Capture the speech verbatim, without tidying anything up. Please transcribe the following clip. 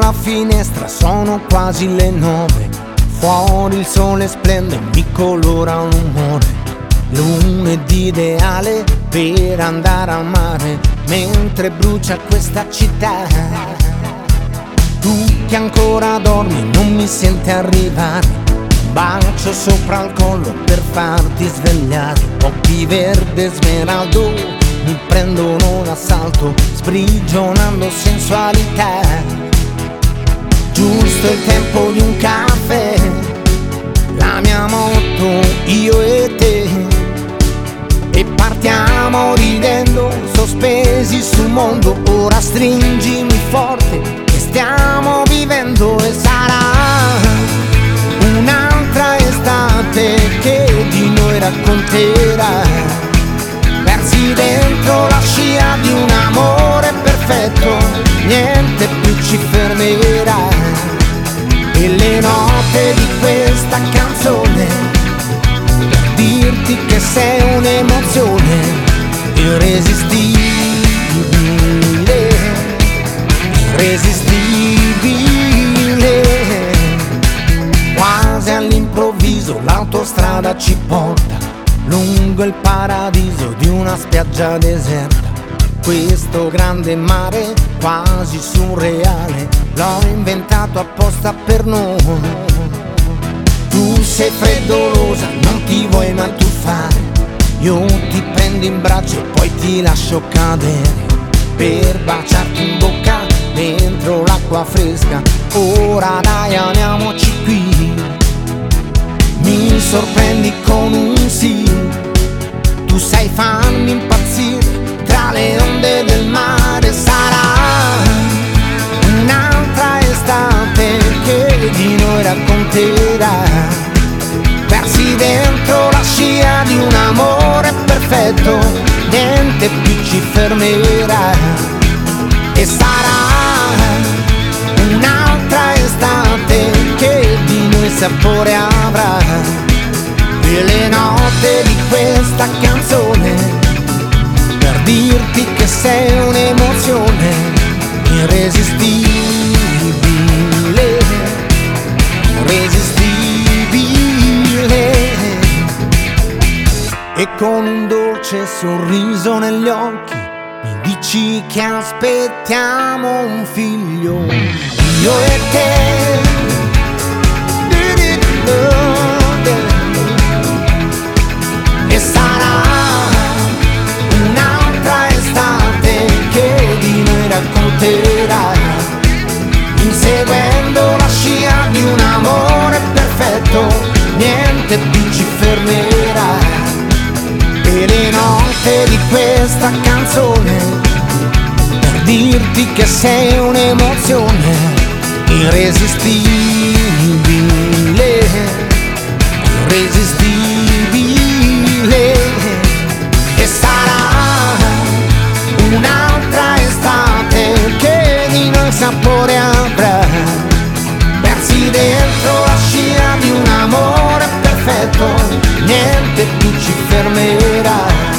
la finestra sono quasi le nove. Fuori il sole splende, mi colora l'umore. Lunedì ideale per andare al mare, mentre brucia questa città. Tu che ancora dormi non mi senti arrivare, bacio sopra il collo per farti svegliare. Occhi verde smeraldo mi prendono d'assalto, sprigionando sensualità. Giusto il tempo di un caffè, la mia moto, io e te, e partiamo ridendo, sospesi sul mondo. Ora stringimi forte, che stiamo vivendo, e sarà un'altra estate che di noi racconterà, persi dentro la scia di un amore perfetto, niente più ci fermerà. E le note di questa canzone, per dirti che sei un'emozione irresistibile, irresistibile. Quasi all'improvviso l'autostrada ci porta lungo il paradiso di una spiaggia deserta. Questo grande mare quasi surreale l'ho inventato apposta per noi. Tu sei freddolosa, non ti vuoi mai tuffare, io ti prendo in braccio e poi ti lascio cadere, per baciarti in bocca dentro l'acqua fresca. Ora dai, amiamoci qui, mi sorprendi con un sì. Tu sai farmi impazzire tra le onde del mare. Sarà un'altra estate che di noi racconterà, persi dentro la scia di un amore perfetto, niente più ci fermerà. E sarà un'altra estate che di noi sapore avrà. E le note di questa canzone, per dirti che sei un'emozione irresistibile, irresistibile. E con un dolce sorriso negli occhi mi dici che aspettiamo un figlio, io e te. E sarà un'altra estate che di noi racconterà, inseguendo la scia di un amore perfetto, niente più ci fermerà. E le note di questa canzone, per dirti che sei un'emozione irresistibile, irresistibile. E sarà un'altra estate che di noi sapore avrà, persi dentro la scia di un amore perfetto, niente più ci fermerà.